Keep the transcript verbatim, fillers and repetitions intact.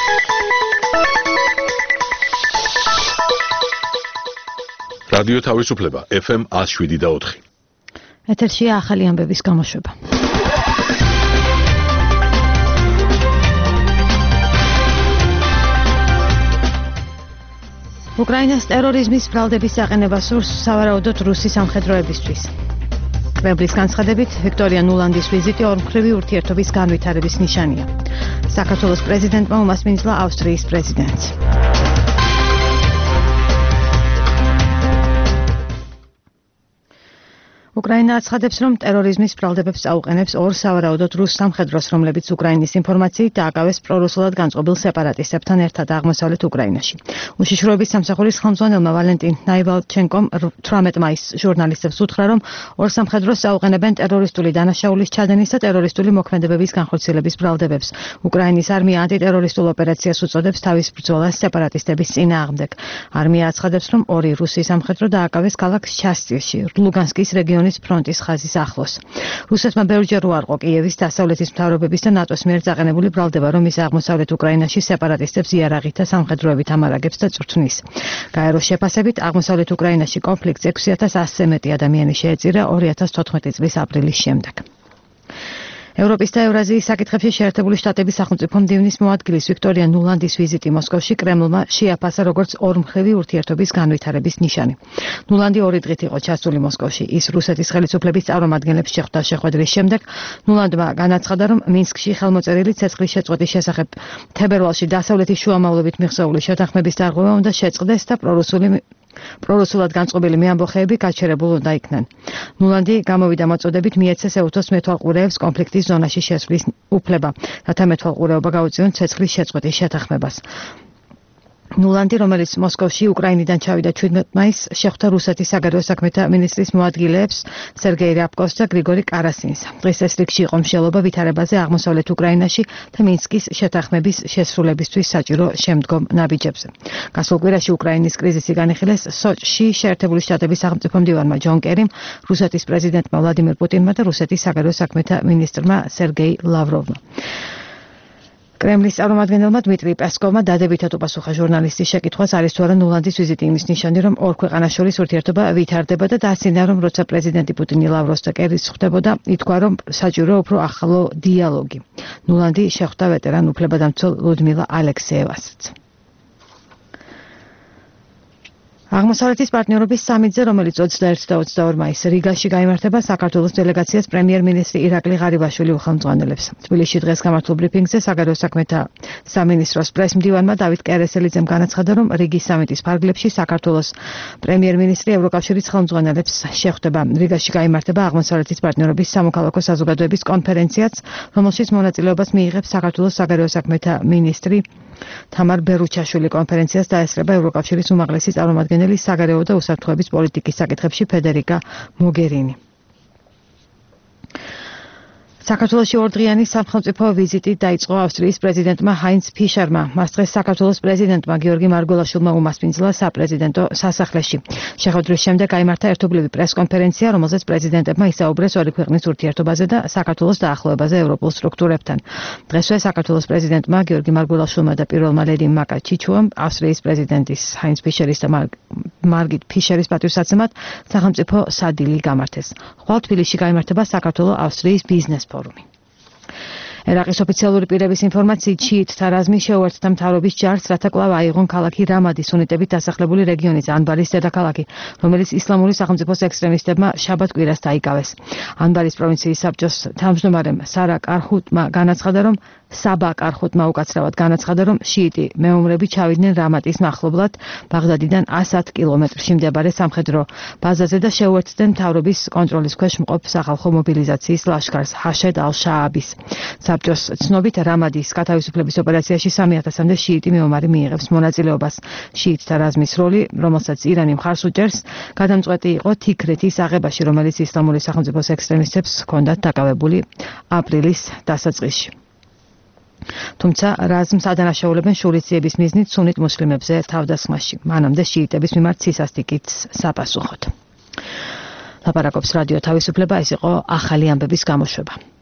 რადიო თავისუფლება ეფ ემ one oh seven და four. ეთერშია ახალი ამბების გამოშვება. უკრაინას ტერორიზმის ბრალდების აყენება სურს სავარაუდოდ რუსი სამხედროებისთვის. კრემლის განცხადებით, ვიქტორია ნულანდის ვიზიტი ორმხრივი ურთიერთობის განვითარების ნიშანია. საქართველოს პრეზიდენტმა უმასპინძლა ავსტრიის პრეზიდენტს. უკრაინა აცხადებს, რომ ტერორიზმის ბრალდებებს აუყენებს ორ სავარაუდოდ რუს სამხედროს, რომლებიც უკრაინის ინფორმაციით დააკავეს პრორუსულად განწყობილ სეპარატისტებთან ერთად აღმოსავლეთ უკრაინაში. უშიშროების სამსახურის ხელმძღვანელმა ვალენტინ ნაივალჩენკომ eighteen მაისს ჟურნალისტებს უთხრა, რომ ორ სამხედროს აუყენებენ ტერორისტული დანაშაულის ჩადენის და ტერორისტული მოქმედებების განხორციელების ბრალდებებს. უკრაინის არმია ანტიტერორისტულ ოპერაციას უწოდებს თავის ბრძოლას სეპარატისტების წინააღმდეგ. არმია აცხადებს, რომ ორი რუსი სამხედრო დააკავეს ქალაქ ჩასტირში, ლუგანსკის რეგიონის ფრონტის ხაზის ახლოს. რუსეთმა ბევრჯერ უარყო კიევის დასავლეთის მთავრობების და ნატოს მიერ წაყენებული ბრალდება, რომ ის აღმოსავლეთ უკრაინაში სეპარატისტებს იარაღით და სამხედროებით ამარაგებს და წვრთნის. გაეროს შეფასებით, აღმოსავლეთ უკრაინაში კონფლიქტს six thousand one hundred მეტი ადამიანი შეეწირა two thousand fourteen წლის აპრილის შემდეგ. ევროპის და ევრაზიის საკითხებში შეერთებული შტატების სახელმწიფო მდივნის მოადგილის ვიქტორია ნულანდის ვიზიტი მოსკოვში კრემლმა შეაფასა როგორც ორმხრივი ურთიერთობის განვითარების ნიშანი. ნულანდი ორი დღით იყო ჩასული მოსკოვში. ის რუსეთის ხელისუფლების წარმომადგენლებს შეხვდა შეხვედრის შემდეგ. ნულანდმა განაცხადა, რომ მინსკში ხელმოწერილი ცეცხლის შეწყვეტის შესახებ თებერვალში დასავლეთის შუამავლობით მიღწეული შეთანხმების დარღვევა უნდა შეწყდეს და პრორუსული პრორუსულად განწყობილი მეამბოხეები გაჩერებულ უნდა იქნენ. ნულანდი გამოვიდა მოწოდებით მიეცეს ეუთოს მეთვალყურეებს კონფლიქტის ზონაში შესვლის უფლება, რათა მეთვალყურეობა გაუწიონ ცეცხლის შეწყვეტის შეთანხმებას. ნულანდი, რომელიც მოსკოვში უკრაინიდან ჩავიდა seventeen მაისს, შეხვდა რუსეთის საგარეო საქმეთა მინისტრის მოადგილეებს სერგეი რябკოვს და გრიგორი კარასინს. დღეს ეს რიგში იყო მშელობა ვითარებაზე აღმოსავლეთ უკრაინაში და მინსკის შეთანხმების შესრულებისთვის საჭირო შემდგომ ნაბიჯებზე. გასულ კვირაში უკრაინის კრიზისი განიხილეს სოჭში შეერთებული შტატების სახელმწიფო მდივანმა ჯონ კერიმ, რუსეთის პრეზიდენტმა ვლადიმირ პუტინმა და რუსეთის საგარეო საქმეთა მინისტრმა სერგეი ლავროვმა. კრემლის წარმომადგენელმა დმიტრი პესკოვმა დადებითად უპასუხა ჟურნალისტის შეკითხვას, არის თუ არა ნულანდის ვიზიტი იმის ნიშანი, რომ ორ ქვეყანას შორის ურთიერთობა ვითარდება და დაასწინა, რომ როცა პრეზიდენტი პუტინი ლავროვს და კერის ხვდებოდა, ითქვა, რომ საჭიროა უფრო ახლო დიალოგი. ნულანდი შეხვდა ვეტერან უფლებადამცველ ლუდმილა ალექსეევასაც. აღმოსავლეთის პარტნიორობის სამიტზე, რომელიც twenty-one და twenty-two მაისს რიგაში გაიმართება, საქართველოს დელეგაციას პრემიერ-მინისტრი ირაკლი ღარიბაშვილი უხელმძღვანელებს. თბილისში დღეს გამართულ ბრიფინგზე საგარეო საქმეთა სამინისტროს პრესმდივანმა დავით კერესელიძემ განაცხადა, რომ რიგის სამიტის ფარგლებში საქართველოს პრემიერ-მინისტრი ევროკავშირის ხელმძღვანელებს შეხვდება. რიგაში გაიმართება აღმოსავლეთის პარტნიორობის სამოქალაქო საზოგადოების კონფერენციაც, რომელშიც მონაწილეობას მიიღებს საქართველოს საგარეო საქმეთა მინისტრი თამარ ბერუჩაშვილი. კონფერენციას დაესწრება ევროკავშირის უმაღლესი წარმომადგენელი საგარეო და უსაფრთხოების პოლიტიკის საკითხებში ფედერიკა მოგერინი. საქართველოში ორდღიანი სახელმწიფო ვიზიტი დაიწყო ავსტრიის პრეზიდენტმა ჰაინც ფიშერმა. მას დღეს საქართველოს პრეზიდენტმა გიორგი მარგველაშვილმა უმასპინძლა საპრეზიდენტო სასახლეში. შეხვედრის შემდეგ გაიმართა ერთობლივი პრესკონფერენცია, რომელზეც პრეზიდენტებმა ისაუბრეს ორი ქვეყნის ურთიერთობაზე და საქართველოს დაახლოებაზე ევროპულ სტრუქტურებთან. დღესვე საქართველოს პრეზიდენტმა გიორგი მარგველაშვილმა და პირველმა ლედი მაკა ჩიჩუამ ავსტრიის პრეზიდენტის ჰაინც ფიშერის და მარგით ფიშერის პატივსაცემად სახელმწიფო სადილი გამართეს. ხვალ თბილისში გაიმართება საქართველო-ავსტრიის ბიზნეს ფორუმი. ერაყის ოფიციალური პირების ინფორმაციით შიიტთა რაზმი შეუერთდა მთავრობის ჯარს, რათა კვლავ აიღონ ქალაქი რამადის უნიტებით დასახლებული რეგიონის ანბარის დედაქალაქი, რომელიც ისლამური სახელმწიფოს ექსტრემისტებმა შაბათ-კვირას დაიკავეს. ანბარის პროვინციის საბჭოს თავმჯდომარემ სარა კარხუტმა განაცხადა, რომ საბა კარხუტმა უკაცრავად განაცხადა, რომ შიიტი მეომრები ჩავიდნენ რამატის მახლობლად ბაღდადიდან one hundred კილომეტრში მდებარე სამხედრო ბაზაზე და შეუერთდნენ მთავრობის კონტროლის ქვეშ მყოფ სახალხო მობილიზაციის ლაშქარს ჰაშედ ალ-შააბის. საბჭოს ცნობით რამადის გათავისუფლების ოპერაციაში three thousand-მდე შიიტი მეომარი მიიღებს მონაწილეობას. შიიტთა რაზმის როლი, რომელსაც ირანი მხარს უჭერს, გადამწყვეტი იყო თიქრეთის აღებაში, რომელიც ისლამური სახელმწიფოს ექსტრემისტებს ჰქონდათ დაკავებული აპრილის დასაწყისში. თუმცა რაზმს ადანაშაულებენ შურისძიების მიზნით სუნით მუსლიმებზე თავდასხმაში. მანამდე შიიტების მიმართ ცისასტიკით საპასუხოდ. ლაპარაკობს რადიო თავისუფლება, ეს იყო ახალი ამბების გამოშვება.